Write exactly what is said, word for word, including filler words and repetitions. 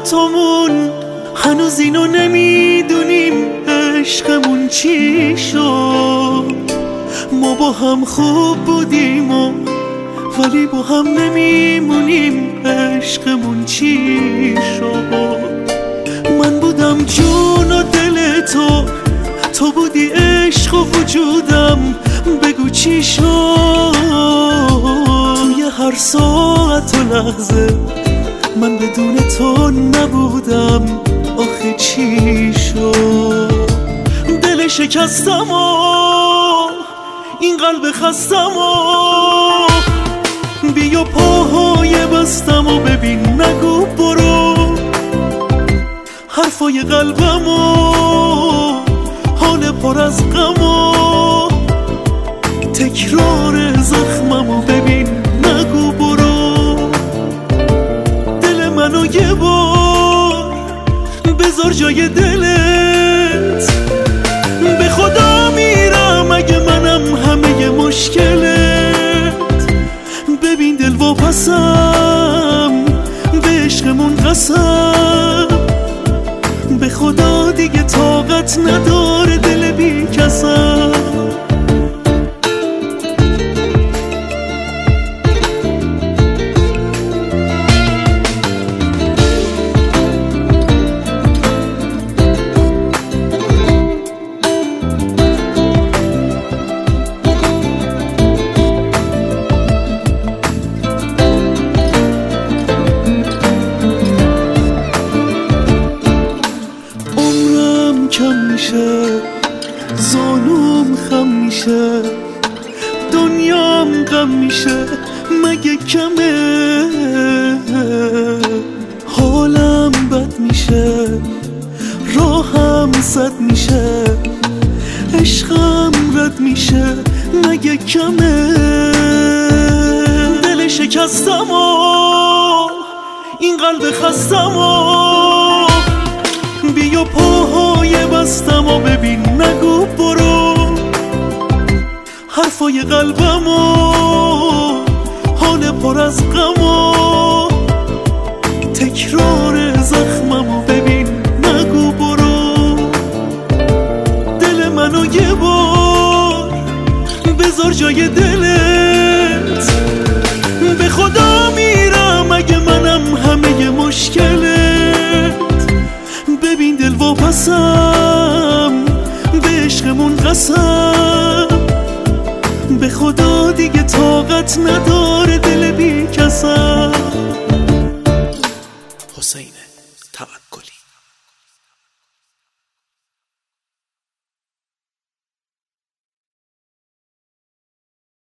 دوتامون هنوز اینو نمیدونیم عشقمون چی شد. ما با هم خوب بودیم و ولی با هم نمیمونیم عشقمون چی شد. من بودم جون و دل تو، تو بودی عشق و وجودم، بگو چی شد. توی هر ساعت و لحظه من بدون تو نبودم، آخه چی شد. دل شکستم و این قلب خستم و بیا پاهای بستم و ببین نگو برو. حرفای قلبم و حال پر از غم و تکرار زخمم و ببین نگو برو. دل منو یه بار بذار جای دلت، به خدا میرم اگه منم همه مشکلت. ببین دل واپسم به عشقمون قسم، به خدا دیگه طاقت نداره دل بی کسم. کم میشه زانوم خم میشه، دنیام غم میشه مگه کمه. حالم بد میشه راهم صد میشه، عشقم رد میشه مگه کمه. دل شکستم و این قلب خستم و بیا پاهای بستم و ببین نگو برو. حرفای قلبم و حال پر از غم و تکرار زخمم و ببین نگو برو. دل منو یه بار بذار جای دلت، به خدا میرم اگه منم همه مشکلت. ببین دل واپسم به عشقمون قسم، به خدا دیگه طاقت نداره دل بی کسم. حسین توکلی.